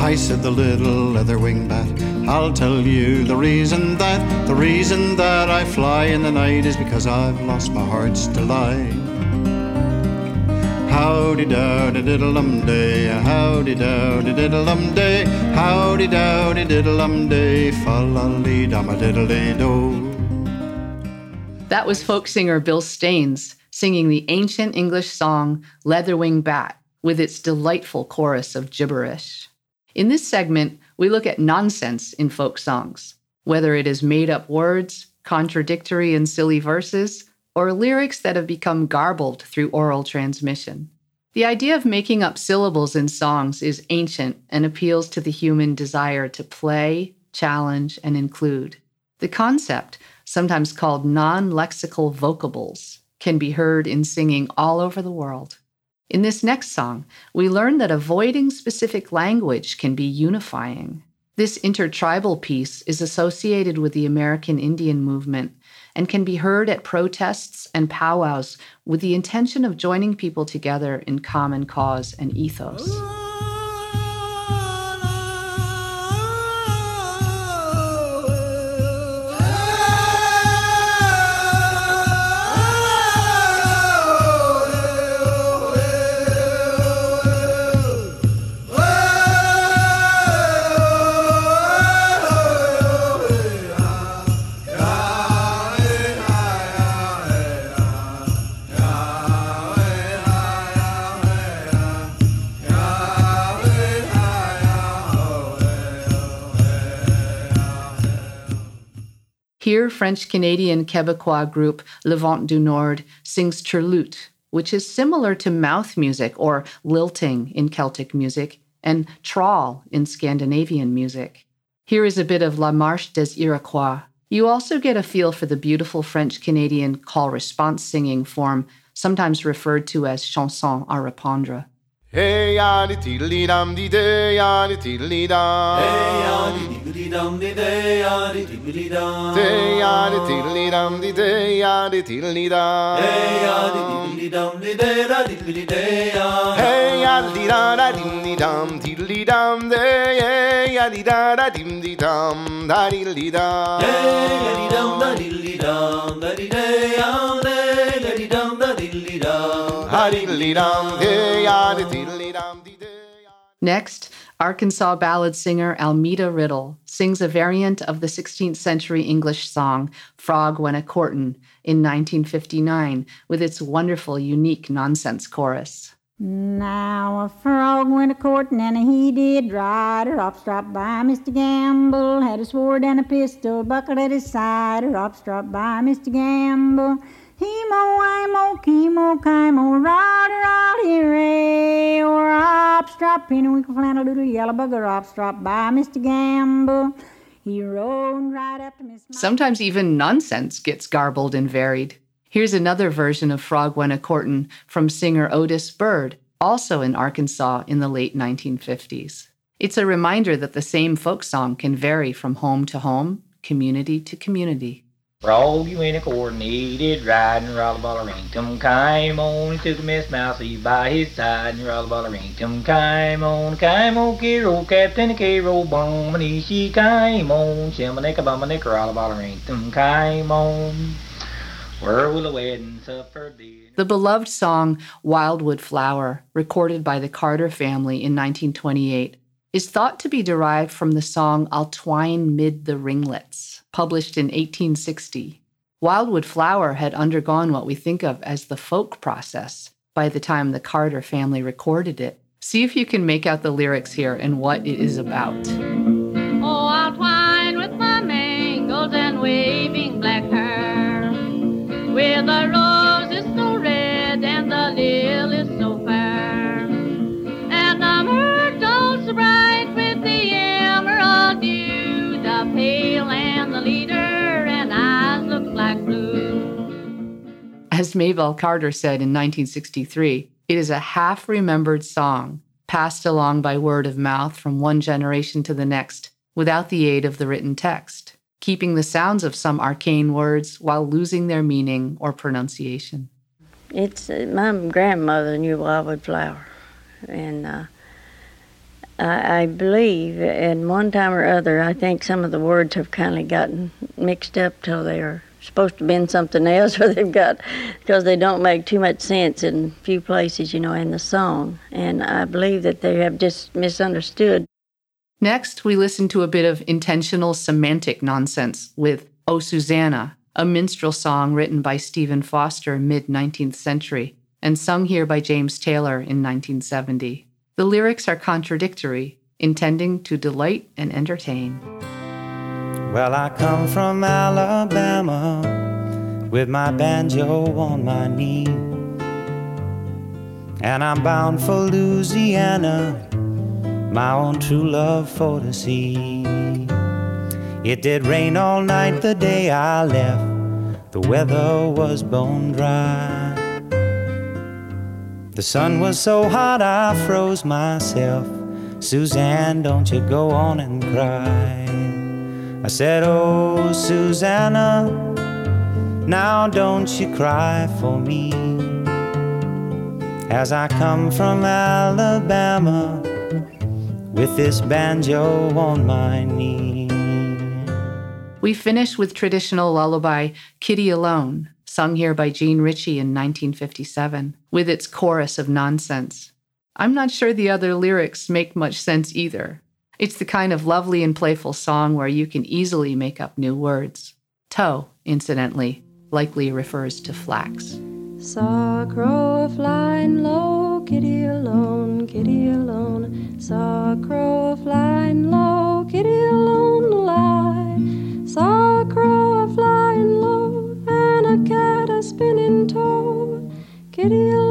Hi, said the little leather-winged bat, I'll tell you the reason that I fly in the night is because I've lost my heart's delight. Howdy-dowdy-diddle-dum-day, howdy-dowdy-diddle-dum-day, howdy-dowdy-diddle-dum-day, fa-la-lee-dum-a-diddle-dee-do. That was folk singer Bill Staines singing the ancient English song Leather-Winged Bat with its delightful chorus of gibberish. In this segment, we look at nonsense in folk songs, whether it is made-up words, contradictory and silly verses, or lyrics that have become garbled through oral transmission. The idea of making up syllables in songs is ancient and appeals to the human desire to play, challenge, and include. The concept, sometimes called non-lexical vocables, can be heard in singing all over the world. In this next song, we learn that avoiding specific language can be unifying. This intertribal piece is associated with the American Indian movement and can be heard at protests and powwows with the intention of joining people together in common cause and ethos. Here, French-Canadian Quebecois group Le Vent du Nord sings Turlute, which is similar to mouth music or lilting in Celtic music and trawl in Scandinavian music. Here is a bit of La Marche des Iroquois. You also get a feel for the beautiful French-Canadian call-response singing form, sometimes referred to as chanson à répondre. Hey ya di tiddly dum di day ya di tiddly dum. Hey ya di tiddly dum di day ya di tiddly dum. Day ya di tiddly dum di day ya di tiddly dum. Hey ya di tiddly dum di day da tiddly day ya. Hey ya di da da dimly dum tiddly dum day. Hey ya di da da dimly dum da diddly dum. Hey ya di dum da diddly dum da di day ya day da di dum da diddly dum. Da diddly dum day ya di tiddly dum di day. Next, Arkansas ballad singer Almeda Riddle sings a variant of the 16th century English song Frog When A-Courtin' in 1959 with its wonderful, unique nonsense chorus. Now a frog went a-courtin' and he did ride. A rop dropped by Mr. Gamble, had a sword and a pistol buckled at his side. A rop dropped by Mr. Gamble. He-mo, I-mo, kimo, kimo, rod-a-rod, hooray. Or rop drop, penny, winkle, flannel, doodle, yellow bugger, rop dropped by Mr. Gamble. He rode right up to Miss... Sometimes even nonsense gets garbled and varied. Here's another version of Frog When A-Courtin' from singer Otis Bird, also in Arkansas in the late 1950s. It's a reminder that the same folk song can vary from home to home, community to community. Frog, you ain't coordinated, riding roll-a-ball-a-ring-tum, came on, he took Miss Mousy by his side, and roll-a-ball-a-ring-tum, came on, Kiro, Captain Kiro, boom, she came on, shimmanicka-bummanicka, roll-a-ball-a-ring-tum, came on, where will the wedding supper be? The beloved song Wildwood Flower, recorded by the Carter family in 1928, is thought to be derived from the song I'll Twine Mid the Ringlets, published in 1860. Wildwood Flower had undergone what we think of as the folk process by the time the Carter family recorded it. See if you can make out the lyrics here and what it is about. Oh, I'll twine with my mangles and waving black hair, with the roses so red and the lilies so fair, and the myrtle so bright with the emerald dew, the pale and the leader and eyes look like blue. As Maybelle Carter said in 1963, it is a half-remembered song passed along by word of mouth from one generation to the next without the aid of the written text, keeping the sounds of some arcane words while losing their meaning or pronunciation. It's my grandmother knew Wildwood Flower, and I believe at one time or other, I think some of the words have kind of gotten mixed up till they are supposed to have been something else, or they've got, because they don't make too much sense in a few places, you know, in the song. And I believe that they have just misunderstood. Next, we listen to a bit of intentional semantic nonsense with "O Susanna," a minstrel song written by Stephen Foster mid-19th century and sung here by James Taylor in 1970. The lyrics are contradictory, intending to delight and entertain. Well, I come from Alabama with my banjo on my knee, and I'm bound for Louisiana, my own true love for to see. It did rain all night the day I left, the weather was bone dry. The sun was so hot I froze myself. Suzanne, don't you go on and cry. I said, oh, Susanna, now don't you cry for me, as I come from Alabama with this banjo on my knee. We finish with traditional lullaby "Kitty Alone," sung here by Jean Ritchie in 1957, with its chorus of nonsense. I'm not sure the other lyrics make much sense either. It's the kind of lovely and playful song where you can easily make up new words. Toe, incidentally, likely refers to flax. Saw a crow a-flying low, kitty alone, kitty alone. Saw a crow a-flying low, kitty alone lie. Saw a crow a-flying low, and a cat a spinning toe, kitty alone.